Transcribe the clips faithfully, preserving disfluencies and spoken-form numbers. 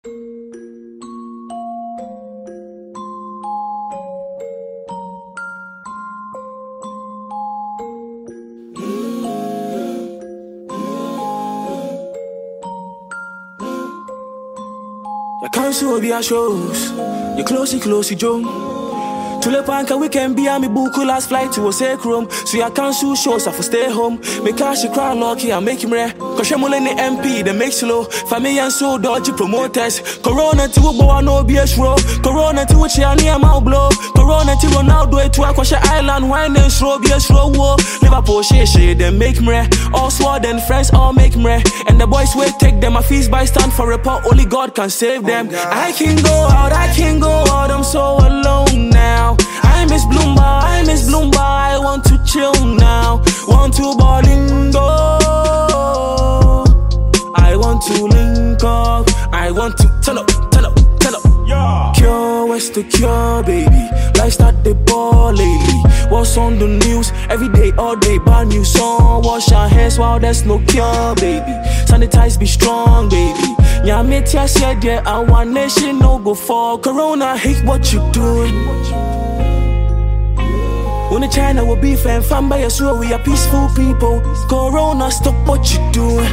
I can't show be a shows. You closey, closey, Joe. To the panka we can be a me book last flight to a safe room. So I cancel shows, I for stay home. Make cash you cry lucky and make him rare. Cause you're in the M P, they make slow. Family and so dodgy promoters. Corona to a boy no B S row. Corona to which you near mouth blow. Corona to Ronaldo to a Aquasha Island, wine and slow B S row. Liverpool shade shade, they make him rare. All sword and friends all make him rare. And the boys will take them a feast by stand for report. Only God can save them. Oh, I can go out, I can go out, I'm so alone now. I miss Bloomba, I miss Bloomba, I want to chill now. Want to Bolingo, I want to link up, I want to turn up, turn up, turn up. Yeah. Cure, what's the cure, baby? Life start the ball lately. What's on the news? Every day, all day, brand new song. Wash our hands while there's no cure, baby. Sanitize, be strong, baby. Yeah, me tia said, yeah, I want nation no go for Corona. Hate what you doing. Only China will be fan fan by us, we are peaceful people. Corona, stop what you doing.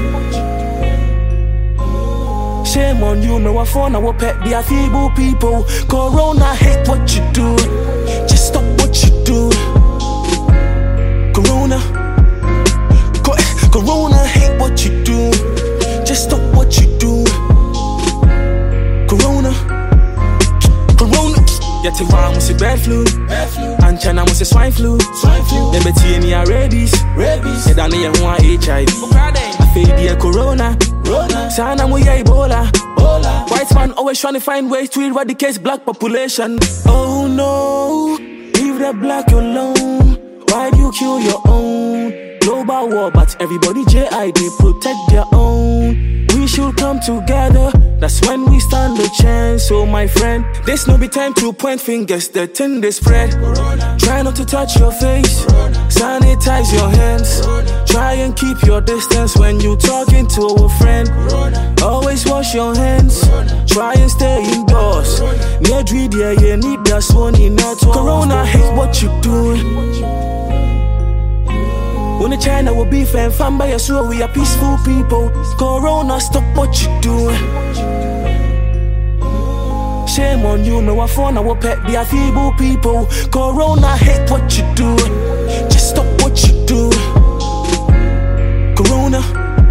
Shame on you, no one phone, I will pet be a feeble people. Corona, hate what you doing. Just stop what you doing. Corona, Co Corona, hate what you doing. Just stop what you doing. Corona, Corona. Yet if I was a bad flu, bad flu. And China was a swine flu, swine flu. Then between me are rabies, rabies. And then you want H I V. I feel the Corona, Corona. Sana mo ya Ebola, Ebola. White man always trying to find ways to eradicate black population. Oh no, leave the black alone. Why do you kill your own? Global war, but everybody J I D protect their own. We should come together, that's when we stand a chance. So my friend, this no be time to point fingers, the thing they spread. Corona. Try not to touch your face, Corona. Sanitize your hands, Corona. Try and keep your distance when you talking to a friend, Corona. Always wash your hands, Corona. Try and stay indoors. Near yeah, you need that one in not Corona, hate what you doing. Only China will be fan fan by us, so we are peaceful people. Corona, stop what you doing. Shame on you, no one phone, I will pet be a feeble people. Corona, hate what you doing. Just stop what you doing. Corona.